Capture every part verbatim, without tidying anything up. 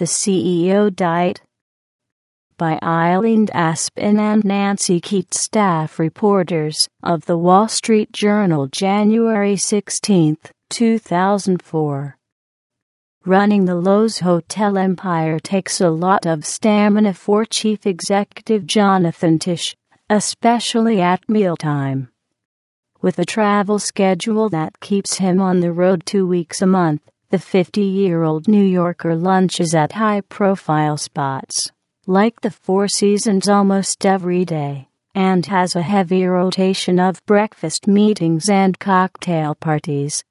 The C E O Diet by Eileen Aspin and Nancy Keats, staff reporters of The Wall Street Journal, January sixteenth, two thousand four. Running the Loews hotel empire takes a lot of stamina for Chief Executive Jonathan Tisch, especially at mealtime. With a travel schedule that keeps him on the road two weeks a month, the fifty-year-old New Yorker lunches at high-profile spots, like the Four Seasons, almost every day, and has a heavy rotation of breakfast meetings and cocktail parties.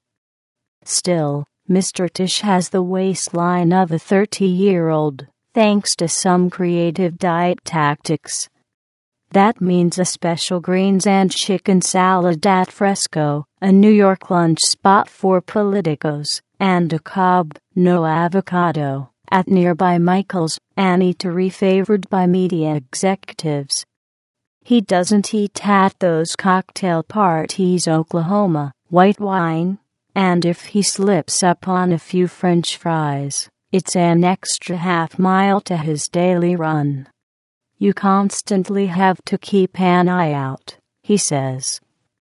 Still, Mister Tisch has the waistline of a thirty-year-old, thanks to some creative diet tactics. That means a special greens and chicken salad at Fresco, a New York lunch spot for politicos, and a Cobb, no avocado, at nearby Michael's, an eatery favored by media executives. He doesn't eat at those cocktail parties, Oklahoma, white wine, and if he slips up on a few French fries, it's an extra half mile to his daily run. You constantly have to keep an eye out, he says.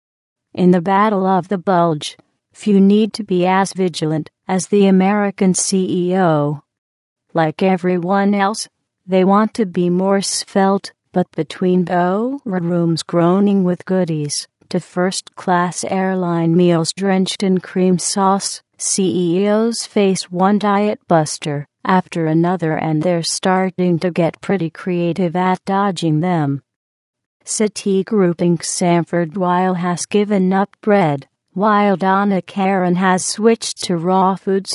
In the battle of the bulge, few need to be as vigilant as the American C E O. Like everyone else, they want to be more svelte, but between rooms groaning with goodies to first-class airline meals drenched in cream sauce, C E Os face one diet buster after another, and they're starting to get pretty creative at dodging them. Citigroup Incorporated Sanford Weill has given up bread, while Donna Karan has switched to raw foods.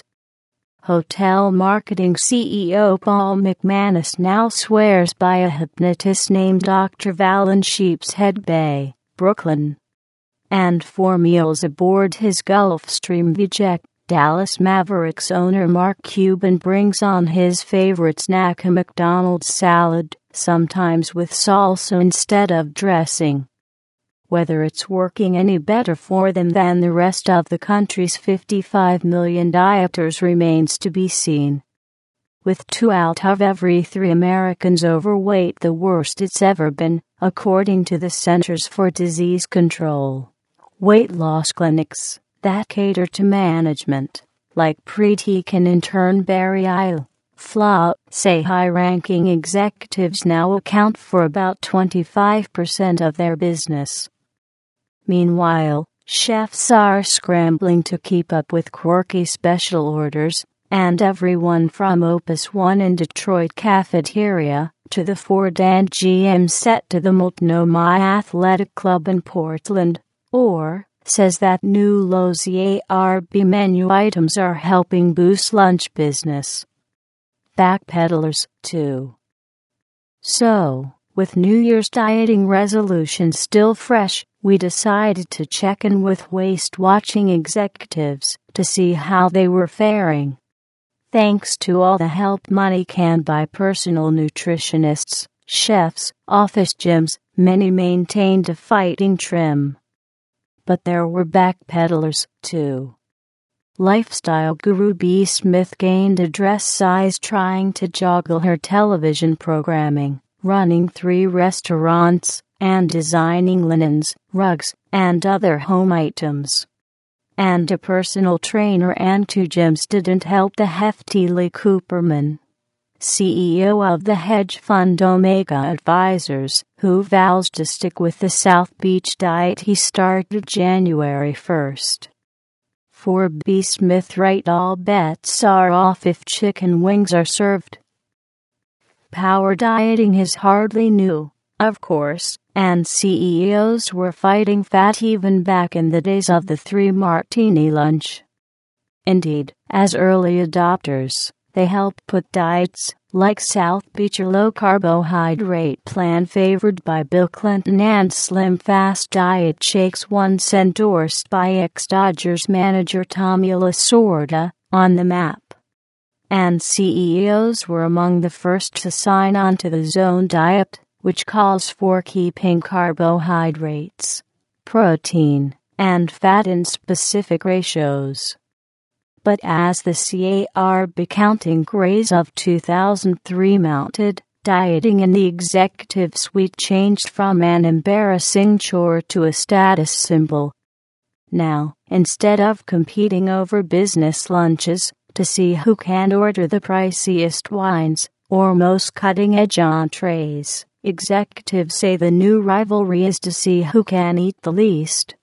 Hotel marketing C E O Paul McManus now swears by a hypnotist named Doctor Val in Sheepshead Bay, Brooklyn. And for meals aboard his Gulfstream V jet, Dallas Mavericks owner Mark Cuban brings on his favorite snack, a McDonald's salad, sometimes with salsa instead of dressing. Whether it's working any better for them than the rest of the country's fifty-five million dieters remains to be seen. With two out of every three Americans overweight, the worst it's ever been, according to the Centers for Disease Control. Weight loss clinics that cater to management, like Preeti can in turn Barry Isle, Flaw, say high-ranking executives now account for about twenty-five percent of their business. Meanwhile, chefs are scrambling to keep up with quirky special orders, and everyone from Opus One in Detroit cafeteria to the Ford and G M set to the Multnomah Athletic Club in Portland, or says that new Lowe's E A R B menu items are helping boost lunch business. Backpedalers, too. So, with New Year's dieting resolutions still fresh, we decided to check in with waist-watching executives to see how they were faring. Thanks to all the help money can buy, personal nutritionists, chefs, office gyms, many maintained a fighting trim. But there were backpedalers, too. Lifestyle guru B. Smith gained a dress size trying to juggle her television programming, running three restaurants, and designing linens, rugs, and other home items. And a personal trainer and two gyms didn't help the hefty Lee Cooperman, C E O of the hedge fund Omega Advisors, who vows to stick with the South Beach diet he started January first. For B. Smith, right, all bets are off if chicken wings are served. Power dieting is hardly new, of course, and C E Os were fighting fat even back in the days of the three-martini lunch. Indeed, as early adopters, they helped put diets like South Beach, a low-carbohydrate plan favored by Bill Clinton, and Slim Fast diet shakes once endorsed by ex-Dodgers manager Tommy Lasorda, on the map. And C E Os were among the first to sign on to the Zone diet, which calls for keeping carbohydrates, protein, and fat in specific ratios. But as the C A R B counting craze of two thousand three mounted, dieting in the executive suite changed from an embarrassing chore to a status symbol. Now, instead of competing over business lunches to see who can order the priciest wines or most cutting-edge entrees, executives say the new rivalry is to see who can eat the least.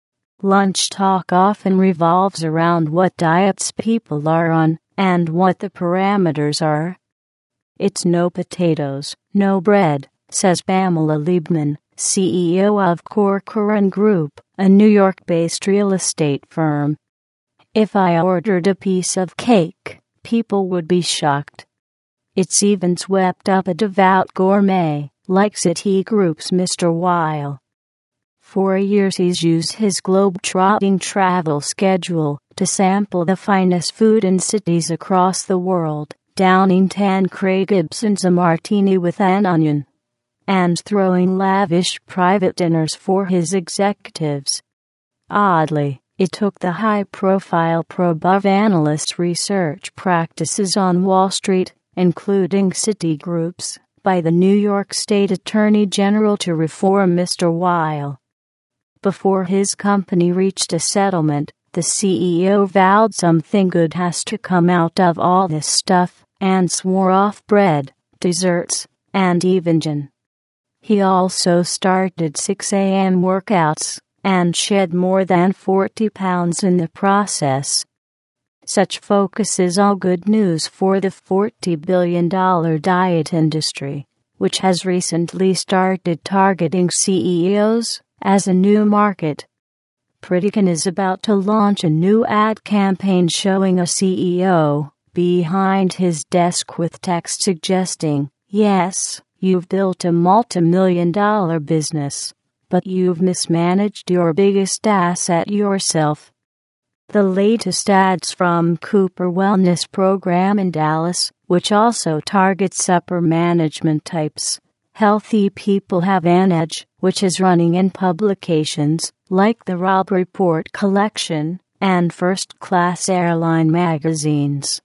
Lunch talk often revolves around what diets people are on and what the parameters are. It's no potatoes, no bread, says Pamela Liebman, C E O of Corcoran Group, a New York-based real estate firm. If I ordered a piece of cake, people would be shocked. It's even swept up a devout gourmet, like Citigroup's Mister Weil. For years he's used his globe-trotting travel schedule to sample the finest food in cities across the world, downing ten Craig Ibsen's a martini with an onion, and throwing lavish private dinners for his executives. Oddly, it took the high-profile ProBuff analyst research practices on Wall Street, including Citigroup's, by the New York State Attorney General to reform Mister Weil. Before his company reached a settlement, the C E O vowed something good has to come out of all this stuff, and swore off bread, desserts, and even gin. He also started six a.m. workouts, and shed more than forty pounds in the process. Such focus is all good news for the forty billion dollars diet industry, which has recently started targeting C E Os as a new market. Pritikin is about to launch a new ad campaign showing a C E O behind his desk with text suggesting, "Yes, you've built a multi-million dollar business, but you've mismanaged your biggest asset yourself." The latest ads from Cooper Wellness Program in Dallas, which also targets upper management types. Healthy People Have an Edge, which is running in publications like the Robb Report collection and First Class Airline magazines.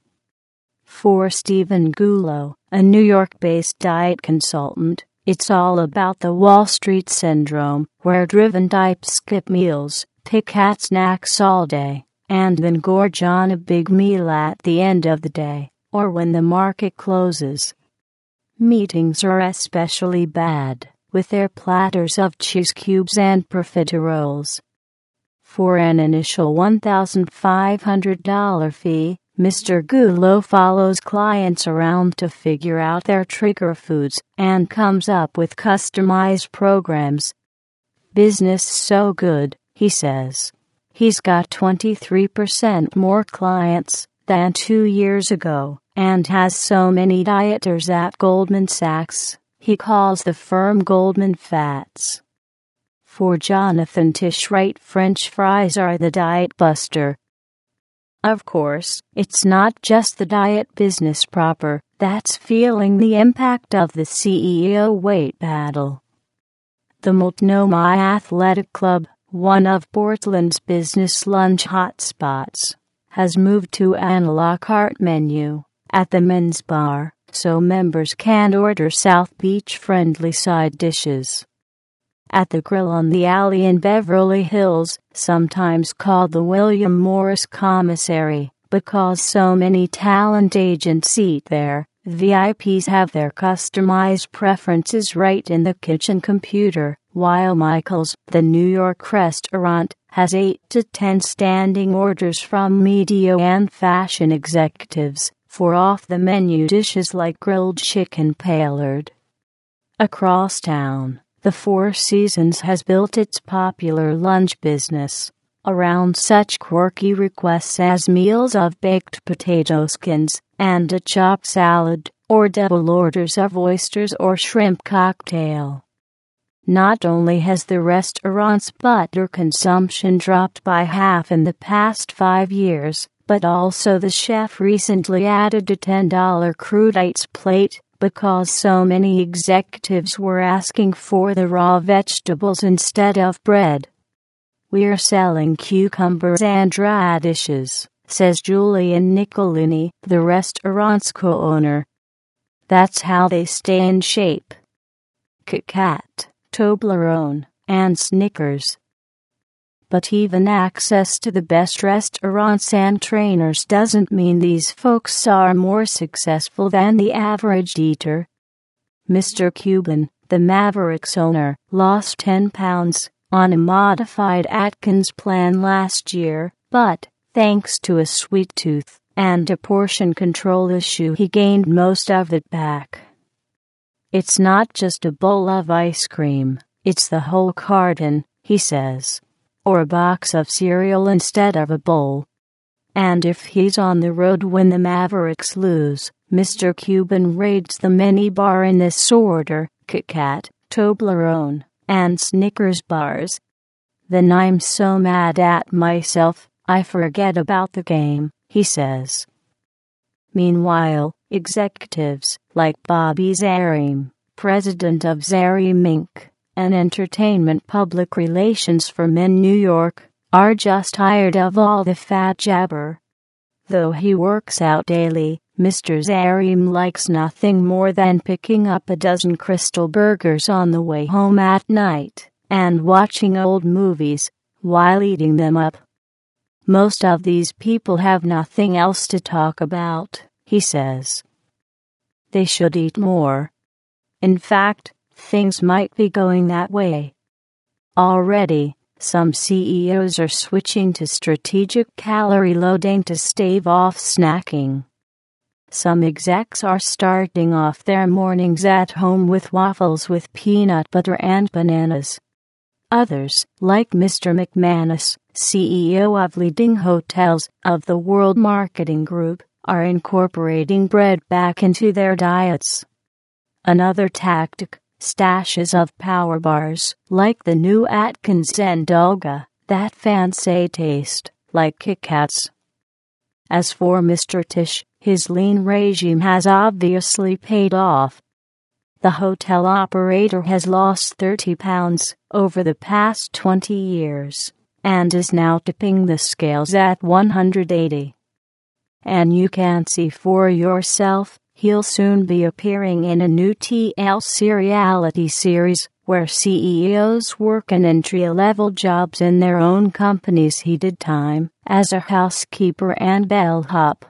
For Stephen Gulo, a New York-based diet consultant, it's all about the Wall Street syndrome, where driven types skip meals, pick at snacks all day, and then gorge on a big meal at the end of the day, or when the market closes. Meetings are especially bad, with their platters of cheese cubes and profiteroles. For an initial one thousand five hundred dollars fee, Mister Gulo follows clients around to figure out their trigger foods and comes up with customized programs. Business so good, he says. He's got twenty-three percent more clients than two years ago, and has so many dieters at Goldman Sachs, he calls the firm Goldman Fats. For Jonathan Tischwright, French fries are the diet buster. Of course, it's not just the diet business proper that's feeling the impact of the C E O weight battle. The Multnomah Athletic Club, one of Portland's business lunch hotspots, has moved to an a la carte menu at the men's bar, so members can order South Beach-friendly side dishes. At the Grill on the Alley in Beverly Hills, sometimes called the William Morris Commissary, because so many talent agents eat there, V I Ps have their customized preferences right in the kitchen computer, while Michael's, the New York restaurant, has eight to ten standing orders from media and fashion executives for off-the-menu dishes like grilled chicken paillard. Across town, the Four Seasons has built its popular lunch business around such quirky requests as meals of baked potato skins and a chopped salad, or double orders of oysters or shrimp cocktail. Not only has the restaurant's butter consumption dropped by half in the past five years, but also the chef recently added a ten dollar crudites plate, because so many executives were asking for the raw vegetables instead of bread. "We're selling cucumbers and radishes," says Julian Nicolini, the restaurant's co-owner. That's how they stay in shape. Kit Kat, Toblerone, and Snickers. But even access to the best restaurants and trainers doesn't mean these folks are more successful than the average eater. Mister Cuban, the Mavericks owner, lost ten pounds on a modified Atkins plan last year, but thanks to a sweet tooth and a portion control issue, he gained most of it back. It's not just a bowl of ice cream, it's the whole carton, he says. Or a box of cereal instead of a bowl. And if he's on the road when the Mavericks lose, Mister Cuban raids the mini bar in this order: Kit Kat, Toblerone, and Snickers bars. Then I'm so mad at myself, I forget about the game, he says. Meanwhile, executives like Bobby Zarim, president of Zarim Incorporated, an entertainment public relations firm in New York, are just tired of all the fat jabber. Though he works out daily, Mister Zarim likes nothing more than picking up a dozen Crystal Burgers on the way home at night and watching old movies while eating them up. Most of these people have nothing else to talk about, he says. They should eat more. In fact, things might be going that way. Already, some C E Os are switching to strategic calorie loading to stave off snacking. Some execs are starting off their mornings at home with waffles with peanut butter and bananas. Others, like Mister McManus, C E O of leading hotels of the World Marketing Group, are incorporating bread back into their diets. Another tactic: stashes of power bars, like the new Atkins and Olga, that fancy taste like Kit Kats. As for Mister Tisch, his lean regime has obviously paid off. The hotel operator has lost thirty pounds over the past twenty years, and is now tipping the scales at one hundred eighty. And you can see for yourself, he'll soon be appearing in a new T L C reality series where C E Os work an entry-level jobs in their own companies. He did time as a housekeeper and bellhop.